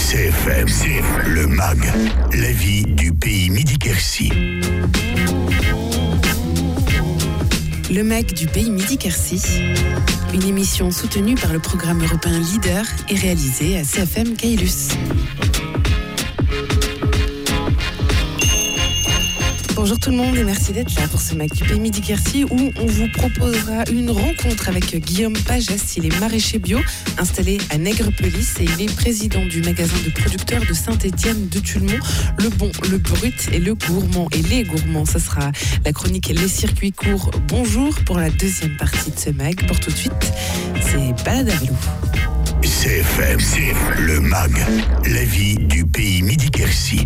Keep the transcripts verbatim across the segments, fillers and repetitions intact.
C F M, C F M, le M A G, la vie du pays Midi-Quercy. Le M A G du pays Midi-Quercy, une émission soutenue par le programme européen Leader et réalisée à C F M Caylus. Bonjour tout le monde et merci d'être là pour ce M A G du pays Midi-Quercy où on vous proposera une rencontre avec Guillaume Pagès. Il est maraîcher bio installé à Nègrepelisse et il est président du magasin de producteurs de Saint-Étienne de Tulmont. Le bon, le brut et le gourmand. Et les gourmands, ce sera la chronique Les circuits courts. Bonjour pour la deuxième partie de ce M A G. Pour tout de suite, c'est Balade à vélo. C F M, C F M, le M A G, la vie du pays Midi-Quercy.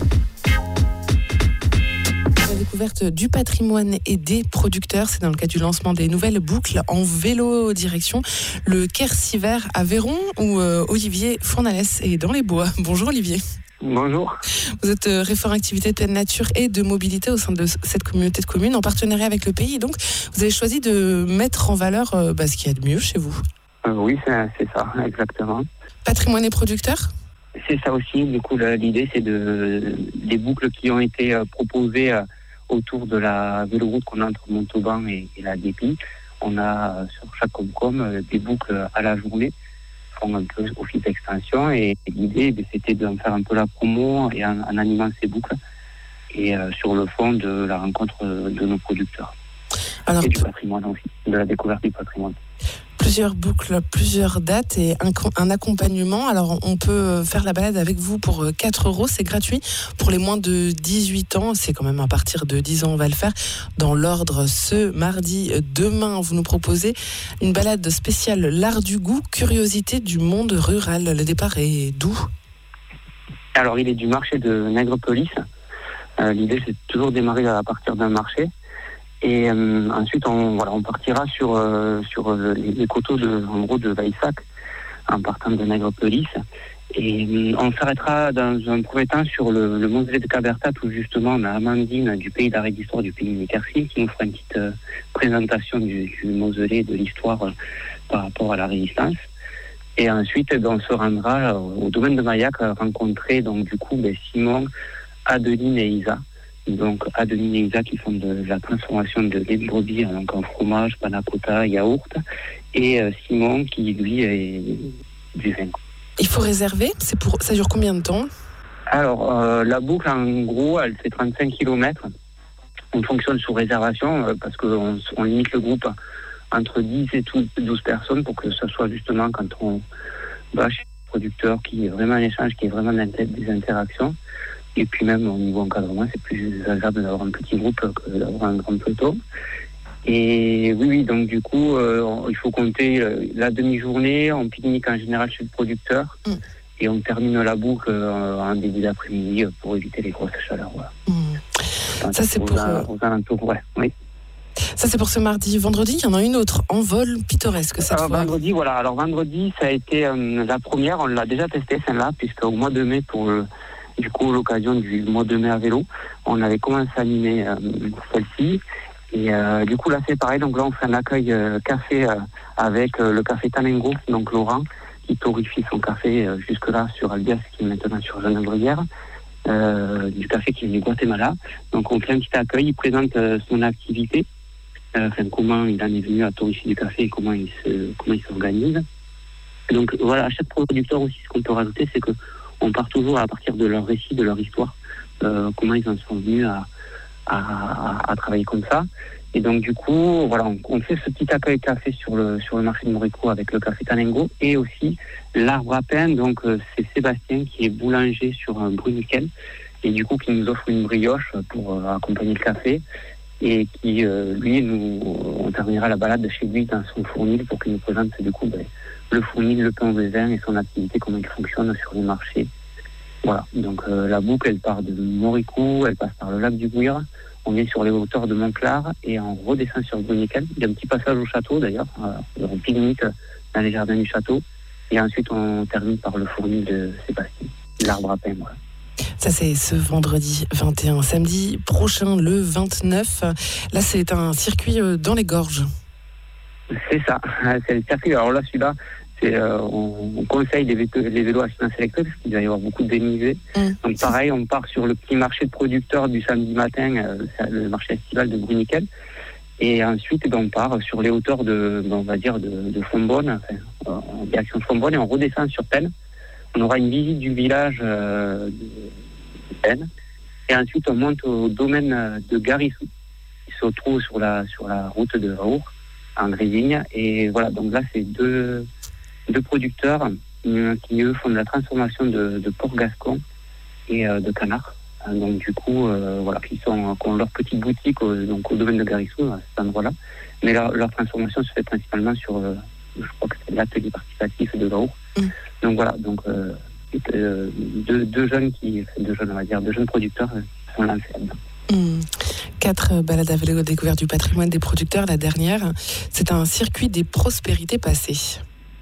Découverte du patrimoine et des producteurs, c'est dans le cadre du lancement des nouvelles boucles en vélo direction le Quercy vert à Véron où euh, Olivier Fournalès est dans les bois. Bonjour Olivier. Bonjour. Vous êtes euh, référent activité de pleine nature et de mobilité au sein de cette communauté de communes en partenariat avec le pays. Donc vous avez choisi de mettre en valeur euh, bah, ce qu'il y a de mieux chez vous. Euh, oui, c'est, c'est ça, exactement. Patrimoine et producteurs ? C'est ça aussi. Du coup, l'idée, c'est de des boucles qui ont été euh, proposées euh, autour de la véloroute qu'on a entre Montauban et, et la Dépie. On a euh, sur chaque Comcom euh, des boucles à la journée qui font un peu office d'extension et, et l'idée eh c'était d'en faire un peu la promo et en, en animant ces boucles et euh, sur le fond de la rencontre de nos producteurs. Alors, et du patrimoine aussi, de la découverte du patrimoine. Plusieurs boucles, plusieurs dates et un, un accompagnement. Alors, on peut faire la balade avec vous pour quatre euros, c'est gratuit. Pour les moins de dix-huit ans, c'est quand même à partir de dix ans, on va le faire. Dans l'ordre, ce mardi, demain, vous nous proposez une balade spéciale L'Art du goût, curiosité du monde rural. Le départ est d'où ? Alors, il est du marché de Nègrepelisse. Euh, l'idée, c'est de toujours démarrer à partir d'un marché. Et euh, ensuite, on, voilà, on partira sur, euh, sur euh, les, les coteaux de, en gros, de Vaissac, en partant de Nègrepelisse. Et euh, on s'arrêtera dans un premier temps sur le, le mausolée de Cabertat, où justement on a Amandine du pays d'art et d'histoire du pays Midi-Quercy qui nous fera une petite euh, présentation du, du mausolée, de l'histoire euh, par rapport à la résistance. Et ensuite, ben, on se rendra au domaine de Maillac à rencontrer donc du coup ben, Simon, Adeline et Isa. Donc Adeline et Isa qui font de la transformation de lait de brebis donc en fromage, panna cotta, yaourt, et euh, Simon qui lui est du vin. Il faut réserver, c'est pour, ça dure combien de temps ? Alors euh, la boucle en gros elle fait trente-cinq kilomètres. On fonctionne sous réservation euh, parce qu'on on limite le groupe entre dix et douze personnes pour que ce soit justement quand on va chez le producteur qui est vraiment un échange, qui est vraiment des interactions. Et puis même au niveau encadrement, c'est plus agréable d'avoir un petit groupe que d'avoir un grand peloton. Et oui, oui, donc du coup, euh, il faut compter euh, la demi-journée, on pique-nique en général chez le producteur, mmh. et on termine la boucle euh, en début d'après-midi pour éviter les grosses chaleurs. Voilà. Mmh. Donc, Ça, c'est aux, pour... A, aux alentours, ouais, oui. Ça, c'est pour ce mardi. Vendredi, il y en a une autre, en vol pittoresque cette euh, fois. Vendredi, voilà. Alors vendredi, ça a été euh, la première, on l'a déjà testé celle-là, puisqu'au mois de mai, pour le... Du coup, à l'occasion du mois de mai à vélo, on avait commencé à animer euh, celle-ci. Et euh, du coup, là, c'est pareil. Donc là, on fait un accueil euh, café euh, avec euh, le café Tanengo, donc Laurent, qui torrifie son café euh, jusque-là sur Albias, qui est maintenant sur Jeanne-Brière, euh, du café qui est du Guatemala. Donc on fait un petit accueil, il présente euh, son activité, euh, enfin, comment il en est venu à torrifier du café et comment il, se, comment il s'organise. Donc voilà, à chaque producteur aussi, ce qu'on peut rajouter, c'est que on part toujours à partir de leur récit, de leur histoire, euh, comment ils en sont venus à, à, à travailler comme ça. Et donc du coup, voilà, on, on fait ce petit accueil café sur le sur le marché de Morico avec le café Tanengo et aussi l'arbre à pain. Donc euh, c'est Sébastien qui est boulanger sur un Bruniquel et du coup qui nous offre une brioche pour euh, accompagner le café et qui euh, lui nous on terminera la balade chez lui dans son fournil pour qu'il nous présente du coup ben, le fournil, le pain au raisin et son activité, comment il fonctionne sur les marchés. Voilà, donc euh, la boucle, elle part de Moricoux, elle passe par le lac du Bouillard, on est sur les hauteurs de Montclar et on redescend sur Bruniquel. Il y a un petit passage au château d'ailleurs, euh, on pique-nique dans les jardins du château et ensuite on termine par le fournil de Sébastien, l'arbre à pain. Voilà. Ça, c'est ce vendredi vingt et un. Samedi prochain, le vingt-neuf, là, c'est un circuit dans les gorges. C'est ça, c'est le circuit. Alors là, celui-là, c'est, euh, on, on conseille les, vétos, les vélos à assistance électrique parce qu'il va y avoir beaucoup de dénivelés. Mmh. Donc pareil, on part sur le petit marché de producteurs du samedi matin, euh, le marché estival de Bruniquel. Et ensuite, ben, on part sur les hauteurs de, ben, on va dire, de, de Fontbonne, enfin, en direction de Fontbonne, et on redescend sur Penne. On aura une visite du village euh, de Penne. Et ensuite, on monte au domaine de Garissou, qui se trouve sur la, sur la route de Raour, en Grésigne. Et voilà, donc là, c'est deux, deux producteurs qui, eux, font de la transformation de, de porc gascon et euh, de canard. Donc du coup, euh, voilà, qui sont qui ont leur petite boutique au, donc au domaine de Garissou, à cet endroit-là. Mais leur, leur transformation se fait principalement sur, euh, je crois que c'est l'atelier participatif de Raour. Mmh. Donc voilà, donc euh, euh, deux, deux jeunes qui, deux jeunes, on va dire, deux jeunes producteurs euh, sont lancés là-dedans. Mmh. Quatre balades à vélo découverte du patrimoine des producteurs. La dernière, c'est un circuit des prospérités passées.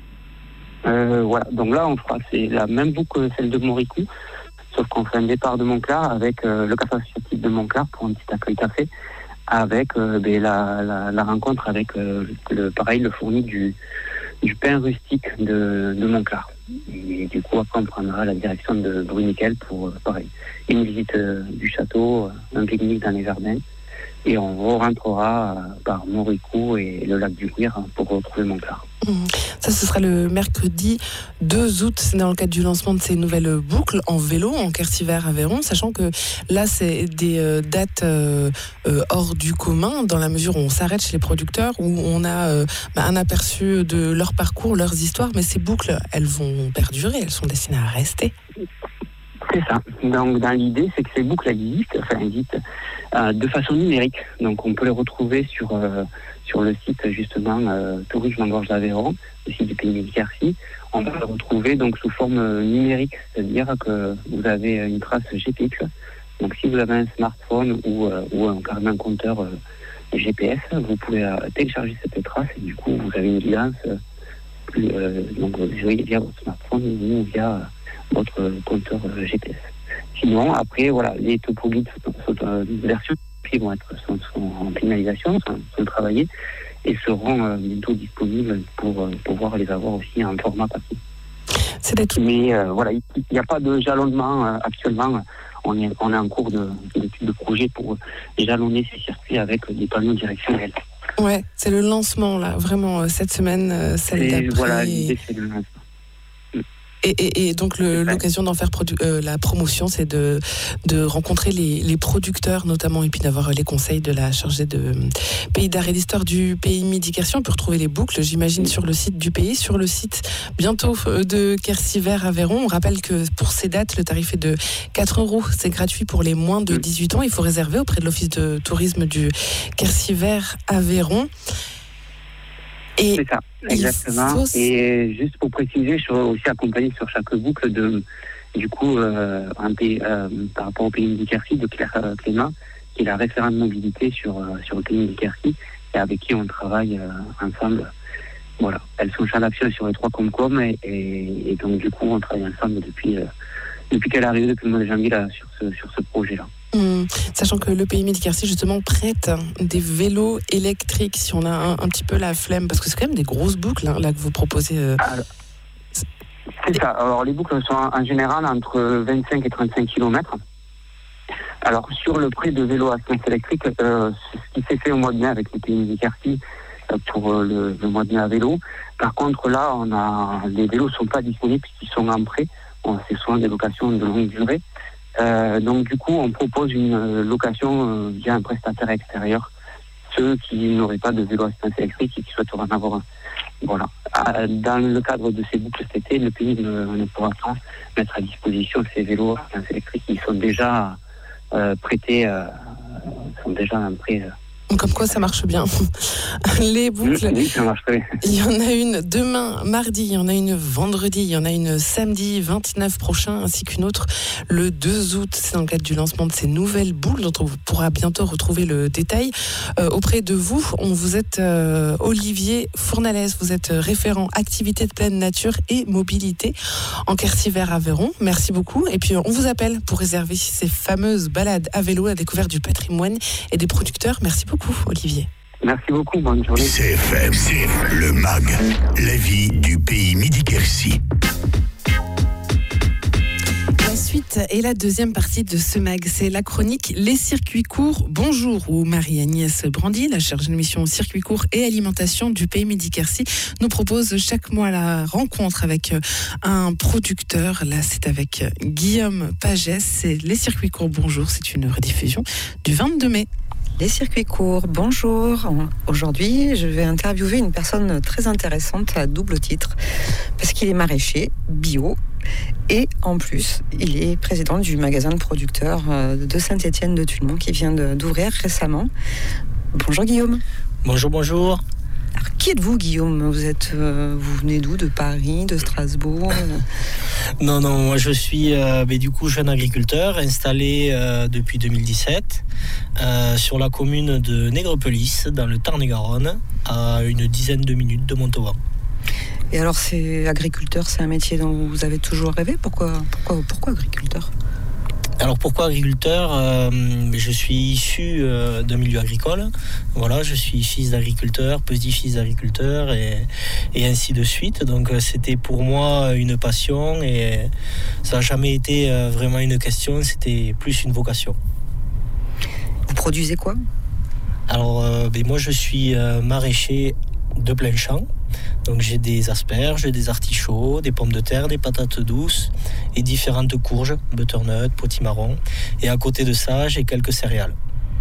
Euh, voilà, donc là, on fera c'est la même boucle que celle de Moricou. Sauf qu'on fait un départ de Montclar avec euh, le café associatif de Montclar pour un petit accueil café, avec euh, ben, la, la, la rencontre avec euh, le pareil le fourni du, du pain rustique de, de Montclar. Et du coup après on prendra la direction de Bruniquel pour euh, pareil une visite euh, du château, un pique-nique dans les jardins, et on rentrera euh, par Moricou et le lac du Guir hein, pour retrouver Montclar. Mmh. Ça, ce sera le mercredi deux août, c'est dans le cadre du lancement de ces nouvelles boucles en vélo, en Quercy-Vert-Aveyron, sachant que là, c'est des euh, dates euh, euh, hors du commun, dans la mesure où on s'arrête chez les producteurs, où on a euh, bah, un aperçu de leur parcours, leurs histoires, mais ces boucles, elles vont perdurer, elles sont destinées à rester. C'est ça. Donc, dans l'idée, c'est que ces boucles existent, enfin, existent euh, de façon numérique. Donc, on peut les retrouver sur euh, sur le site justement euh, Tourisme en Gorge d'Aveyron, le site du Pays Midi-Quercy. On va les retrouver donc sous forme euh, numérique, c'est-à-dire que vous avez une trace G P X. Donc, si vous avez un smartphone ou euh, ou un, carrément un compteur euh, G P S, vous pouvez euh, télécharger cette trace et du coup, vous avez une guidance euh, plus, euh, donc via votre smartphone ou via votre compteur G P S. Sinon, après, voilà, les topo guides sont, sont, euh, versions qui vont être sont, sont en finalisation, sont, sont travaillées et seront euh, bientôt disponibles pour euh, pouvoir les avoir aussi en format papier. C'est Mais euh, voilà, il n'y a pas de jalonnement euh, actuellement. On est, on est en cours de, d'étude de projet pour jalonner ces circuits avec des panneaux directionnels. Ouais, c'est le lancement là, vraiment cette semaine, celle et d'après. Voilà, l'idée c'est le lancement. Et, et, et donc le, l'occasion d'en faire produ- euh, la promotion, c'est de, de rencontrer les, les producteurs notamment, et puis d'avoir les conseils de la chargée de Pays d'art et d'histoire du Pays Midi-Quercy. On peut retrouver les boucles, j'imagine, sur le site du pays, sur le site bientôt de Quercy-Vert-Aveyron. On rappelle que pour ces dates, le tarif est de quatre euros. C'est gratuit pour les moins de dix-huit ans. Il faut réserver auprès de l'Office de tourisme du Quercy-Vert-Aveyron. Et c'est ça, exactement. Faut... Et juste pour préciser, je suis aussi accompagné sur chaque boucle de, du coup, euh, un pays, euh, par rapport au Pays Midi-Quercy, de Claire euh, Clément, qui est la référente mobilité sur, euh, sur le Pays Midi-Quercy, et avec qui on travaille euh, ensemble. Voilà, elles sont champ d'action sur les trois Comcom, et, et, et donc du coup, on travaille ensemble depuis, euh, depuis qu'elle est arrivée, depuis le mois de janvier, là, sur ce, sur ce projet-là. Mmh. Sachant que le Pays Midi-Quercy justement prête des vélos électriques si on a un, un petit peu la flemme, parce que c'est quand même des grosses boucles hein, là que vous proposez. Euh... Alors, c'est ça. Alors les boucles sont en général entre vingt-cinq et trente-cinq kilomètres. Alors sur le prix de vélos à assistance électrique, euh, ce qui s'est fait au mois de mai avec le Pays Midi-Quercy euh, pour euh, le, le mois de mai à vélo. Par contre là, on a les vélos sont pas disponibles puisqu'ils sont en prêt. Bon, c'est souvent des locations de longue durée. Euh, donc du coup, on propose une euh, location euh, via un prestataire extérieur, ceux qui n'auraient pas de vélo assistance électrique et qui souhaiteraient en avoir un. Voilà. Euh, dans le cadre de ces boucles cet été, le pays ne, ne pourra pas mettre à disposition ces vélos assistance électrique. Ils sont déjà euh, prêtés, euh, sont déjà en prêt. Euh, Comme quoi ça marche bien. Les boucles. Oui, ça marche très bien. Il y en a une demain, mardi, il y en a une vendredi, il y en a une samedi vingt-neuf prochain, ainsi qu'une autre le deux août. C'est dans le cadre du lancement de ces nouvelles boucles dont on pourra bientôt retrouver le détail. Euh, auprès de vous, on vous êtes euh, Olivier Fournalès, vous êtes référent activité de pleine nature et mobilité en Quercy-Vert-Aveyron. Merci beaucoup. Et puis on vous appelle pour réserver ces fameuses balades à vélo à la découverte du patrimoine et des producteurs. Merci beaucoup. Olivier. Merci beaucoup, bonne journée. C F M, C F M, le M A G, la vie du pays Midi-Quercy. La suite et la deuxième partie de ce mag, c'est la chronique Les circuits courts. Bonjour, où Marie-Agnès Brandy, la chargée de mission circuits courts et alimentation du pays Midi-Quercy, nous propose chaque mois la rencontre avec un producteur. Là, c'est avec Guillaume Pagès. C'est Les circuits courts. Bonjour, c'est une rediffusion du vingt-deux mai. Les circuits courts, bonjour. Aujourd'hui, je vais interviewer une personne très intéressante à double titre, parce qu'il est maraîcher, bio, et en plus, il est président du magasin de producteurs de Saint-Étienne-de-Tulmont qui vient d'ouvrir récemment. Bonjour Guillaume. Bonjour, bonjour. Alors, qui êtes-vous Guillaume ? Vous êtes, euh, vous venez d'où ? De Paris, de Strasbourg ? Non, non, moi je suis euh, mais du coup jeune agriculteur installé euh, depuis deux mille dix-sept euh, sur la commune de Nègrepelisse dans le Tarn-et-Garonne, à une dizaine de minutes de Montauban. Et alors, c'est agriculteur, c'est un métier dont vous avez toujours rêvé ? Pourquoi, pourquoi, pourquoi agriculteur ? Alors pourquoi agriculteur ? euh, Je suis issu euh, d'un milieu agricole. Voilà, je suis fils d'agriculteur, petit-fils d'agriculteur et, et ainsi de suite. Donc euh, c'était pour moi une passion et ça n'a jamais été euh, vraiment une question, c'était plus une vocation. Vous produisez quoi ? Alors euh, ben moi je suis euh, maraîcher de plein champ. Donc j'ai des asperges, des artichauts, des pommes de terre, des patates douces et différentes courges, butternut, potimarron. Et à côté de ça, j'ai quelques céréales.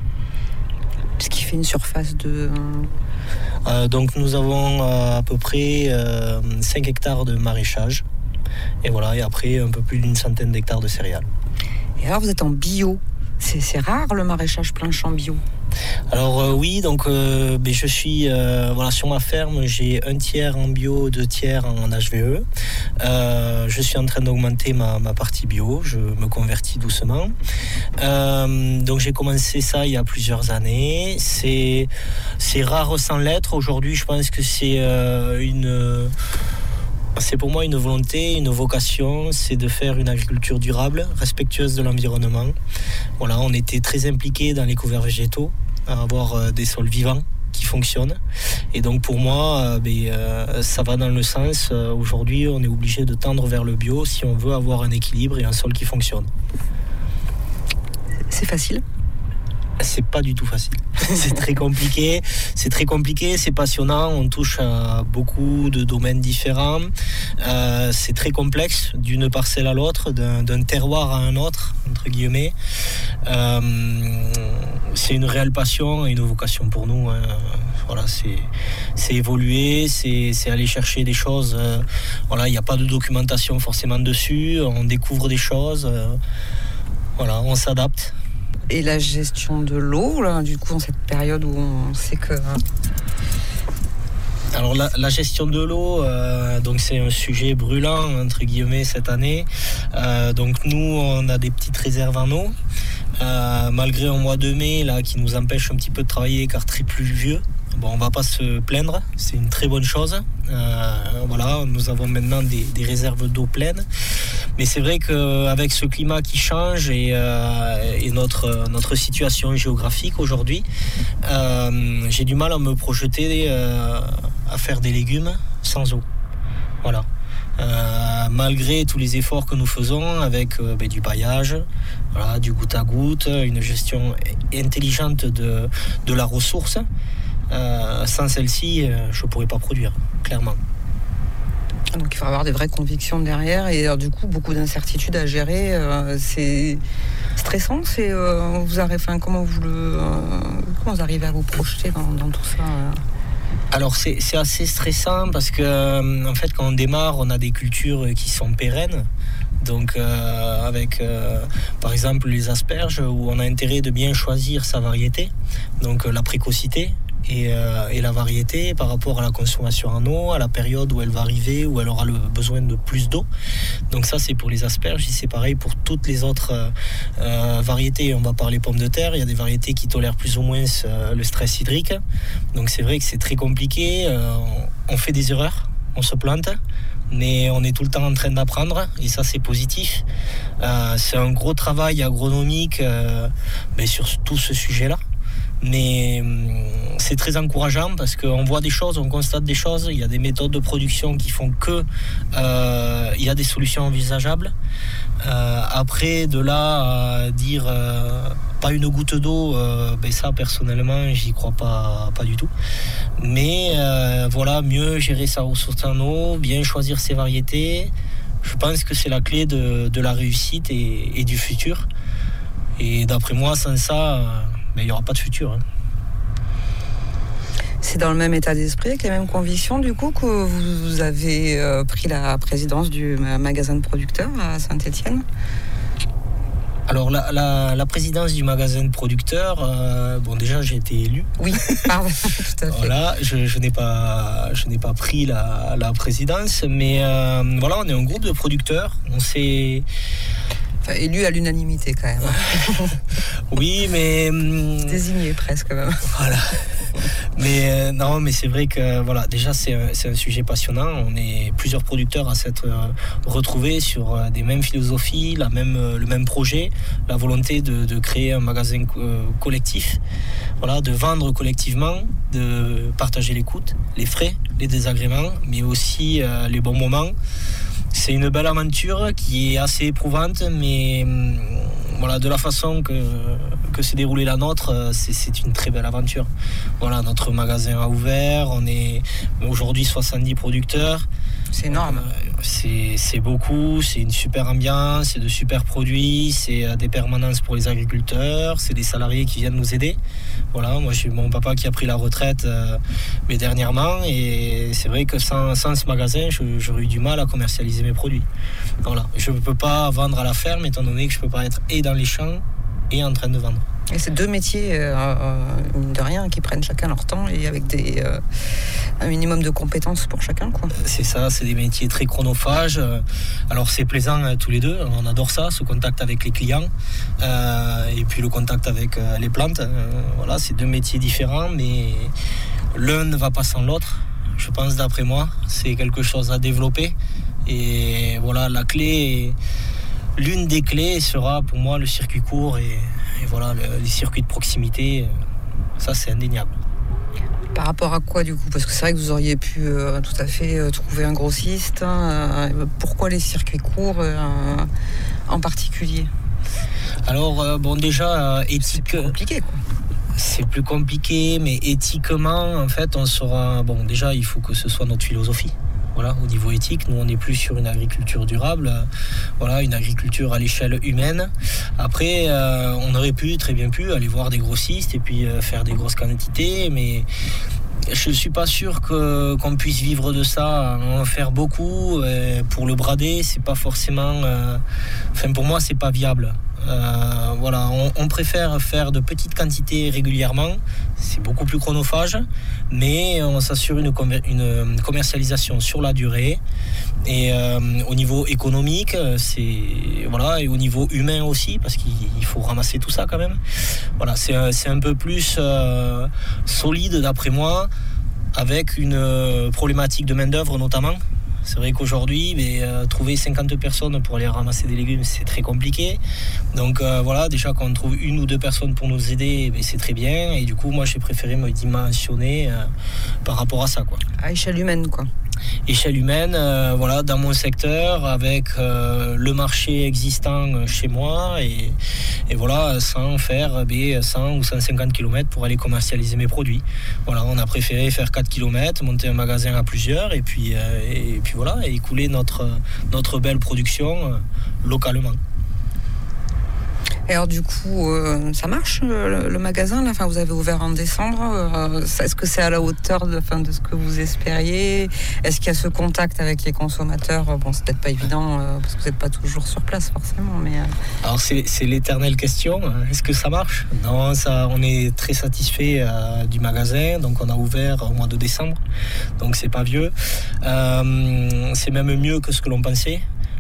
Ce qui fait une surface de... Euh, donc nous avons euh, à peu près euh, cinq hectares de maraîchage. Et voilà, et après un peu plus d'une centaine d'hectares de céréales. Et alors vous êtes en bio. C'est, c'est rare le maraîchage plein champ bio. Alors euh, oui, donc euh, ben, je suis euh, voilà, sur ma ferme, j'ai un tiers en bio, deux tiers en H V E. Euh, je suis en train d'augmenter ma, ma partie bio, je me convertis doucement. Euh, donc j'ai commencé ça il y a plusieurs années. C'est, c'est rare sans l'être. Aujourd'hui, je pense que c'est euh, une... C'est pour moi une volonté, une vocation, c'est de faire une agriculture durable, respectueuse de l'environnement. Voilà, on était très impliqués dans les couverts végétaux, à avoir des sols vivants qui fonctionnent. Et donc pour moi, euh, ben, euh, ça va dans le sens, euh, aujourd'hui on est obligé de tendre vers le bio si on veut avoir un équilibre et un sol qui fonctionne. C'est facile ? C'est pas du tout facile. C'est très compliqué. C'est très compliqué, c'est passionnant. On touche à beaucoup de domaines différents. Euh, c'est très complexe d'une parcelle à l'autre, d'un, d'un terroir à un autre, entre guillemets. Euh, c'est une réelle passion et une vocation pour nous. Hein. Voilà, c'est, c'est évoluer, c'est, c'est aller chercher des choses. Euh, voilà, il n'y a pas de documentation forcément dessus. On découvre des choses. Euh, voilà, on s'adapte. Et la gestion de l'eau, là, du coup, en cette période où on sait que... Alors la, la gestion de l'eau, euh, donc c'est un sujet brûlant entre guillemets cette année. Euh, donc nous, on a des petites réserves en eau, euh, malgré un mois de mai là qui nous empêche un petit peu de travailler car très pluvieux. Bon, on va pas se plaindre, c'est une très bonne chose. Euh, voilà, nous avons maintenant des, des réserves d'eau pleines. Mais c'est vrai qu'avec ce climat qui change et, euh, et notre, notre situation géographique aujourd'hui, euh, j'ai du mal à me projeter euh, à faire des légumes sans eau. Voilà. Euh, malgré tous les efforts que nous faisons avec euh, ben, du paillage, voilà, du goutte à goutte, une gestion intelligente de, de la ressource, euh, sans celle-ci, euh, je ne pourrais pas produire, clairement. Donc il faut avoir des vraies convictions derrière et alors, du coup beaucoup d'incertitudes à gérer. Euh, c'est stressant. C'est euh, vous arrivez, enfin, comment vous le, euh, comment vous arrivez à vous projeter dans, dans tout ça euh Alors c'est, c'est assez stressant parce que euh, en fait quand on démarre, on a des cultures qui sont pérennes. Donc euh, avec euh, par exemple les asperges où on a intérêt de bien choisir sa variété, donc euh, la précocité. Et, euh, et la variété par rapport à la consommation en eau, à la période où elle va arriver, où elle aura le besoin de plus d'eau. Donc ça c'est pour les asperges, et c'est pareil pour toutes les autres euh, euh, variétés. On va parler pommes de terre, il y a des variétés qui tolèrent plus ou moins euh, le stress hydrique. Donc c'est vrai que c'est très compliqué, euh, on fait des erreurs, on se plante, mais on est tout le temps en train d'apprendre, et ça c'est positif. Euh, c'est un gros travail agronomique euh, mais sur tout ce sujet-là. mais c'est très encourageant parce qu'on voit des choses, on constate des choses. Il y a des méthodes de production qui font que euh, il y a des solutions envisageables. Euh, après, de là à dire euh, pas une goutte d'eau, euh, ben ça personnellement j'y crois pas, pas du tout. Mais euh, voilà, mieux gérer sa ressource en eau, bien choisir ses variétés. Je pense que c'est la clé de, de la réussite et, et du futur. Et d'après moi, sans ça, ben, il n'y aura pas de futur. Hein. C'est dans le même état d'esprit, avec les mêmes convictions, du coup, que vous avez euh, pris la présidence du magasin de producteurs à Saint-Étienne ? Alors, la, la, la présidence du magasin de producteurs, euh, bon, déjà, j'ai été élu. Oui, pardon, tout à fait. Voilà, je, je, n'ai pas, je n'ai pas pris la, la présidence, mais euh, voilà, on est un groupe de producteurs. On s'est... Enfin, élu à l'unanimité, quand même. Oui, mais... Désigné, presque, même. Voilà. Mais euh, non, mais c'est vrai que voilà, déjà c'est un, c'est un sujet passionnant. On est plusieurs producteurs à s'être euh, retrouvés sur euh, des mêmes philosophies, la même, euh, le même projet, la volonté de, de créer un magasin euh, collectif, voilà, de vendre collectivement, de partager les coûts, les frais, les désagréments, mais aussi euh, les bons moments. C'est une belle aventure qui est assez éprouvante, mais hum, voilà, de la façon que, que s'est déroulée la nôtre, c'est, c'est une très belle aventure. Voilà, notre magasin a ouvert, on est aujourd'hui soixante-dix producteurs. C'est énorme. Euh, c'est, c'est beaucoup, c'est une super ambiance, c'est de super produits, c'est euh, des permanences pour les agriculteurs, c'est des salariés qui viennent nous aider. Voilà, moi j'ai mon papa qui a pris la retraite euh, mais dernièrement, et c'est vrai que sans, sans ce magasin, je, j'aurais eu du mal à commercialiser mes produits. Voilà, je ne peux pas vendre à la ferme étant donné que je ne peux pas être et dans les champs et en train de vendre. Et c'est deux métiers, euh, mine de rien, qui prennent chacun leur temps et avec des, euh, un minimum de compétences pour chacun, quoi. C'est ça, c'est des métiers très chronophages. Alors c'est plaisant euh, tous les deux, on adore ça, ce contact avec les clients euh, et puis le contact avec euh, les plantes. Euh, voilà, c'est deux métiers différents, mais l'un ne va pas sans l'autre. Je pense, d'après moi, c'est quelque chose à développer. Et voilà, la clé, l'une des clés sera pour moi le circuit court et Et voilà, le, les circuits de proximité, ça c'est indéniable. Par rapport à quoi du coup ? Parce que c'est vrai que vous auriez pu euh, tout à fait euh, trouver un grossiste. Hein, euh, pourquoi les circuits courts euh, en particulier ? Alors euh, bon déjà, euh, éthique... C'est plus compliqué quoi. C'est plus compliqué, mais éthiquement, en fait, on sera... Bon, déjà, il faut que ce soit notre philosophie. Voilà, au niveau éthique, nous on n'est plus sur une agriculture durable, voilà, une agriculture à l'échelle humaine. Après, euh, on aurait pu, très bien pu, aller voir des grossistes et puis euh, faire des grosses quantités, mais je ne suis pas sûr que, qu'on puisse vivre de ça, en faire beaucoup. Pour le brader, c'est pas forcément... Euh, enfin, pour moi, c'est pas viable. Euh, voilà, on, on préfère faire de petites quantités régulièrement, c'est beaucoup plus chronophage, mais on s'assure une, commer- une commercialisation sur la durée. Et euh, au niveau économique, c'est voilà, et au niveau humain aussi, parce qu'il faut ramasser tout ça quand même. Voilà, c'est, c'est un peu plus euh, solide d'après moi, avec une problématique de main-d'œuvre notamment. C'est vrai qu'aujourd'hui, mais, euh, trouver cinquante personnes pour aller ramasser des légumes, c'est très compliqué. Donc euh, voilà, déjà quand on trouve une ou deux personnes pour nous aider, ben, c'est très bien. Et du coup, moi, j'ai préféré me dimensionner euh, par rapport à ça, quoi. À échelle humaine, quoi. Échelle humaine, euh, voilà, dans mon secteur, avec euh, le marché existant chez moi, et, et voilà, sans faire ben, cent ou cent cinquante kilomètres pour aller commercialiser mes produits. Voilà, on a préféré faire quatre kilomètres, monter un magasin à plusieurs, et puis, euh, et puis voilà, et écouler notre, notre belle production euh, localement. Et alors du coup, euh, ça marche le, le magasin là, enfin, vous avez ouvert en décembre. Euh, est-ce que c'est à la hauteur de, enfin, de ce que vous espériez ? Est-ce qu'il y a ce contact avec les consommateurs ? Bon, c'est peut-être pas évident euh, parce que vous n'êtes pas toujours sur place forcément, mais. Euh... Alors c'est, c'est l'éternelle question. Est-ce que ça marche ? Non, ça, on est très satisfait euh, du magasin. Donc on a ouvert au mois de décembre. Donc c'est pas vieux. Euh, c'est même mieux que ce que l'on pensait.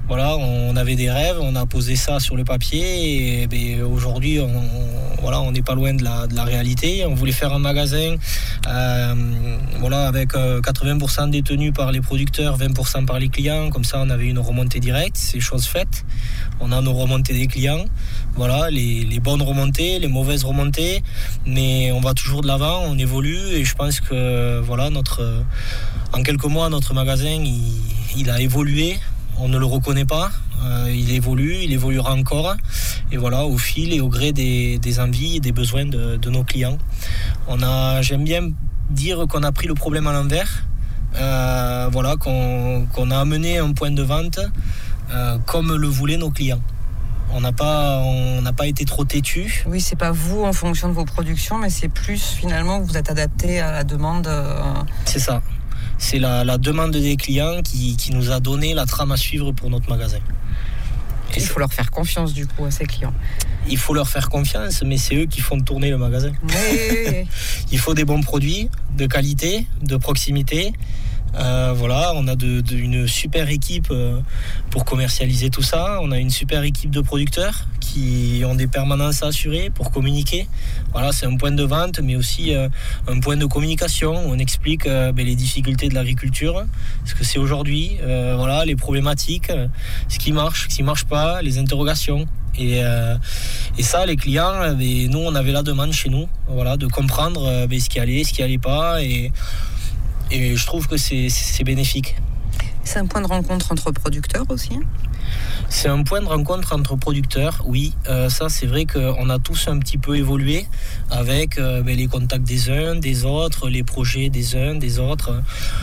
Voilà, on avait des rêves, on a posé ça sur le papier et ben, aujourd'hui, on, on, voilà, on n'est pas loin de la, de la réalité. On voulait faire un magasin euh, voilà, avec euh, quatre-vingts pour cent détenus par les producteurs, vingt pour cent par les clients. Comme ça, on avait une remontée directe, c'est chose faite. On a nos remontées des clients, voilà, les, les bonnes remontées, les mauvaises remontées, mais on va toujours de l'avant, on évolue et je pense que voilà, notre, en quelques mois, notre magasin, il, il a évolué. On ne le reconnaît pas, euh, il évolue, il évoluera encore. Et voilà, au fil et au gré des, des envies et des besoins de, de nos clients. On a, j'aime bien dire qu'on a pris le problème à l'envers. Euh, voilà, qu'on, qu'on a amené un point de vente euh, comme le voulaient nos clients. On n'a pas, on n'a pas été trop têtu. Oui, c'est pas vous en fonction de vos productions, mais c'est plus finalement que vous êtes adapté à la demande. Euh... C'est ça. C'est la, la demande des clients qui, qui nous a donné la trame à suivre pour notre magasin. Et il faut leur faire confiance du coup à ces clients. Il faut leur faire confiance, mais c'est eux qui font tourner le magasin. Oui. Il faut des bons produits, de qualité, de proximité. Euh, voilà, on a de, de, une super équipe euh, pour commercialiser tout ça. On a une super équipe de producteurs qui ont des permanences à assurer pour communiquer. Voilà, c'est un point de vente, mais aussi euh, un point de communication où on explique euh, ben, les difficultés de l'agriculture, ce que c'est aujourd'hui, euh, voilà, les problématiques, euh, ce qui marche, ce qui marche pas, les interrogations. Et, euh, et ça, les clients, ben, nous, on avait la demande chez nous, voilà, de comprendre euh, ben, ce qui allait, ce qui allait pas, et Et je trouve que c'est, c'est bénéfique. C'est un point de rencontre entre producteurs aussi ? C'est un point de rencontre entre producteurs, oui. Euh, ça, c'est vrai qu'on a tous un petit peu évolué avec euh, ben, les contacts des uns, des autres, les projets des uns, des autres.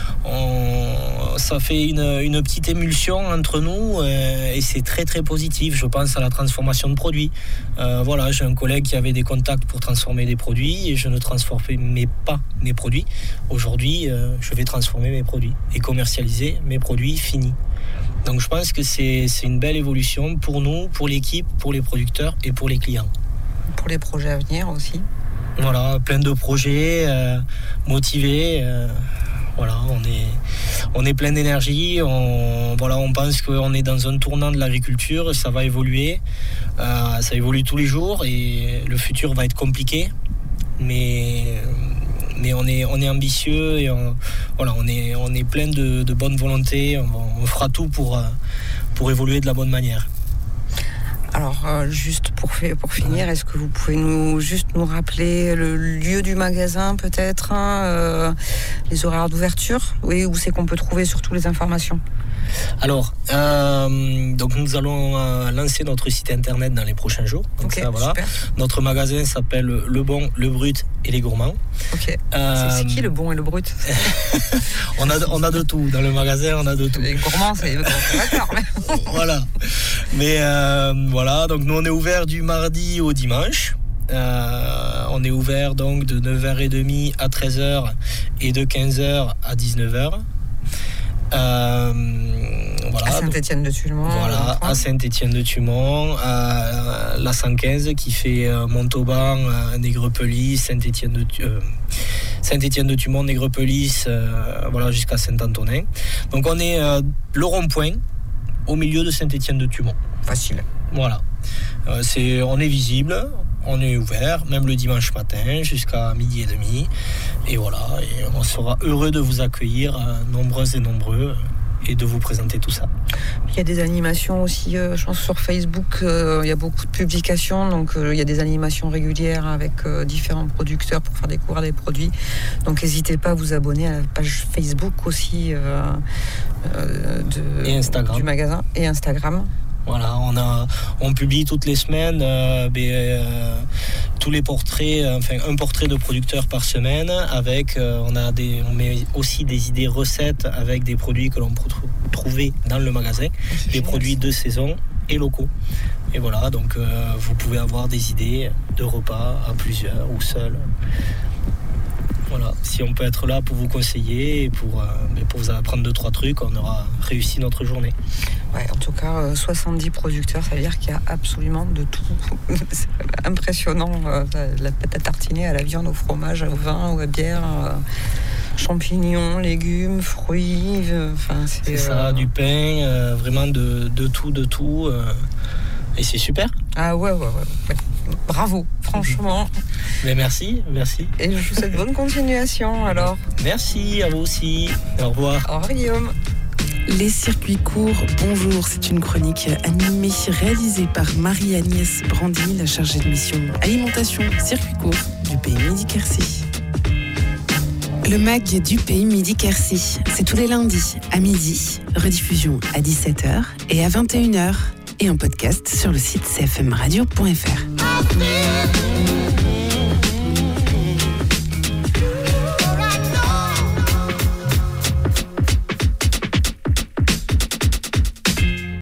On, ça fait une, une petite émulsion entre nous euh, et c'est très très positif. Je pense à la transformation de produits. Euh, voilà, j'ai un collègue qui avait des contacts pour transformer des produits et je ne transformais pas mes produits. Aujourd'hui, euh, je vais transformer mes produits et commercialiser mes produits finis. Donc je pense que c'est, c'est une belle évolution pour nous, pour l'équipe, pour les producteurs et pour les clients. Pour les projets à venir aussi. Voilà, plein de projets, euh, motivés. Euh, voilà, on est, on est plein d'énergie. On, voilà, on pense qu'on est dans un tournant de l'agriculture, ça va évoluer. Euh, ça évolue tous les jours et le futur va être compliqué. Mais... Mais on est, on est ambitieux et on, voilà, on est, on est plein de, de bonne volonté. On, on fera tout pour, pour évoluer de la bonne manière. Alors, euh, juste pour, pour finir, est-ce que vous pouvez nous, juste nous rappeler le lieu du magasin, peut-être, hein, euh, les horaires d'ouverture, oui, où c'est qu'on peut trouver surtout les informations ? Alors, euh, donc nous allons euh, lancer notre site internet dans les prochains jours. Donc okay, ça, voilà. Notre magasin s'appelle Le Bon, Le Brut et Les Gourmands. Ok. Euh, c'est, c'est qui le bon et le brut ? on, a, on a de tout. Dans le magasin, on a de tout. Les gourmands, c'est les consommateurs. Mais... voilà. Mais euh, voilà, donc nous on est ouvert du mardi au dimanche. Euh, on est ouvert donc de neuf heures trente à treize heures et de quinze heures à dix-neuf heures. Euh, voilà, à Saint-Étienne-de-Tumont. Voilà, à Saint-Étienne-de-Tumont, à la cent quinze qui fait euh, Montauban, euh, Nègrepelisse, Saint-Étienne-de, euh, Saint-Étienne-de-Tumont, Nègrepelisse, euh, voilà, jusqu'à Saint-Antonin. Donc on est euh, le rond-point au milieu de Saint-Étienne-de-Tumont. Facile. Voilà, euh, c'est, on est visible. On est ouvert, même le dimanche matin, jusqu'à midi et demi. Et voilà, et on sera heureux de vous accueillir, euh, nombreuses et nombreux, euh, et de vous présenter tout ça. Il y a des animations aussi, euh, je pense, sur Facebook. Euh, il y a beaucoup de publications, donc euh, il y a des animations régulières avec euh, différents producteurs pour faire découvrir des produits. Donc n'hésitez pas à vous abonner à la page Facebook aussi euh, euh, de, et Instagram. Du magasin et Instagram. Voilà, on a, on publie toutes les semaines euh, ben, euh, tous les portraits, enfin un portrait de producteur par semaine. Avec, euh, on a des, on met aussi des idées recettes avec des produits que l'on peut trouver dans le magasin, c'est des génial. Produits de saison et locaux. Et voilà, donc euh, vous pouvez avoir des idées de repas à plusieurs ou seuls. Voilà, si on peut être là pour vous conseiller et pour, euh, pour vous apprendre deux, trois trucs, on aura réussi notre journée. Ouais, en tout cas, euh, soixante-dix producteurs, ça veut dire qu'il y a absolument de tout. C'est impressionnant, euh, la pâte à tartiner, à la viande, au fromage, au vin, à la bière. Euh, champignons, légumes, fruits. Enfin, c'est, c'est ça, euh... du pain, euh, vraiment de, de tout, de tout. Euh, et c'est super. Ah ouais, ouais, ouais. ouais. Bravo, franchement. Mais merci, merci. Et je vous souhaite bonne continuation alors. Merci, à vous aussi. Au revoir. Au revoir Guillaume. Les circuits courts, bonjour, c'est une chronique animée, réalisée par Marie-Agnès Brandy, la chargée de mission alimentation circuits courts du Pays Midi-Quercy. Le mag du Pays Midi-Quercy, c'est tous les lundis à midi, rediffusion à dix-sept heures et à vingt et une heures, et en podcast sur le site c f m radio point f r.